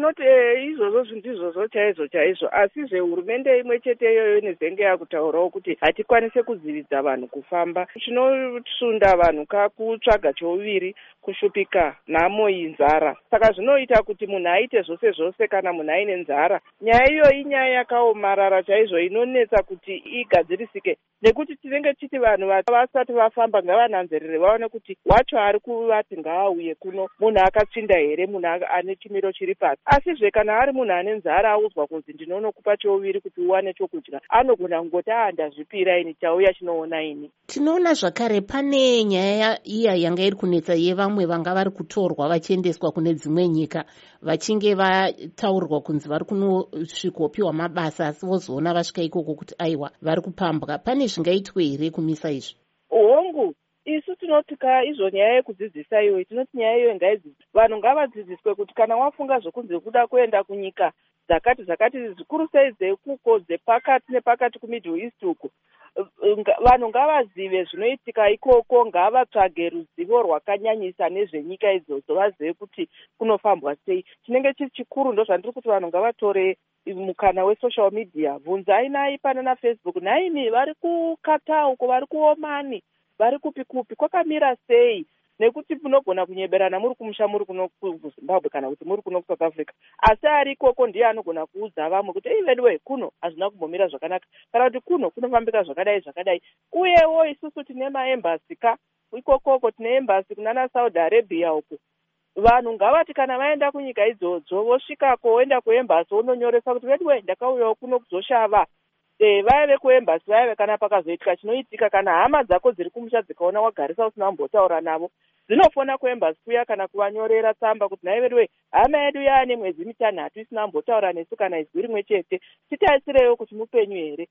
ndinoti izvozvo ndizvozvo chaizvo asi zvehurumende imwe chete iyoyo nezenge yakutaurawo kuti hatikwanise kudzividza vanhu kufamba. Chinosunda vanhu kakutsvaga chouviri, kushupika, nhamo, inzara. Saka zvinoita kuti munhu aite zvose kana munhu aine nzara. Nyaya iyo inyaya yakaomarara chaizvo inonetsa kuti igadzirisike, nekuti tinenge tichiti vanhu vasati vafamba ngavananzerere vaone kuti wacho ari kuvati ngaauye kuno munhu akatsvinda here, munhu ane chimiro chiri pasi. Asizve kana ari munhu ane nzara audzwa kunzi ndinonokupa chouviri kuti uwane chokudya, anogona kungoti ndazvipira ini chauya chinoona ini. Tinoona zvakare pane nyaya iya yanga iri kunetsa yevamwe vanga vari kutorwa vachiendeswa kune dzimwe nyika vachinge vataurirwa kunzi vari kunosvikopiwa mabasa asi vozoona vasvika ikoko kuti aiwa vari kupambwa. Pane zvingaitwe here kumisa izvi? Hongu, isu tinoti izvo nyaya yekudzidzisa iwe, tinoti nyaya iyo ngaidzidziswe. Vanhu ngavadzidziswe kuti kana wafunga zvokunzi kuda kuenda kunyika dzakati zvikuru sei dzekuko dzepakati nepakati kuMiddle East uko, vanhu ngavazive zvinoitika ikoko, ngavatsvage ruzivo rwakanyanyisa nezvenyika idzodzo, vazive kuti kunofambwa sei. Chinenge chiri chikuru ndozvandiri kuti vanhu ngavatore mukana wesocial media. Bvunzai nai pana naFacebook, naimi vari kuKatar uko, vari kuOmani, vari kupi kwakamira sei, nekuti munogona kunyeberana muri kumusha muri kuno kuZimbabwe kana kuti muri kuno kuSouth Africa, asi ari ikoko ndiye anogona kuudza vamwe kuti vedwe kuno hazvina kumbomira zvakanaka, kana kuti kuno kunofambika zvakadai. Uyewo isusu tine maembasi ikokoko, tine embasi kunana Saudi Arabia uko. Vanhu ngavati kana vaenda kunyika idzodzo vosvikako voenda kuembasi vononyoresa kuti vedwe ndakauyawo kuno kuzoshava. Vaya vekuembasi vaya kana pakazoitika chinoitika, kana hama dzako dziri kumusha dzikaona wagarisa usina kumbotaura navo, dzinofona kuembasi kuya kana kuvanyorera tsamba kuti nai vedwe hama yedu yaane mwedzi 6 isina kumbotaura nesu kana izwi rimwe chete, titaisirewo kuti mupenyu here.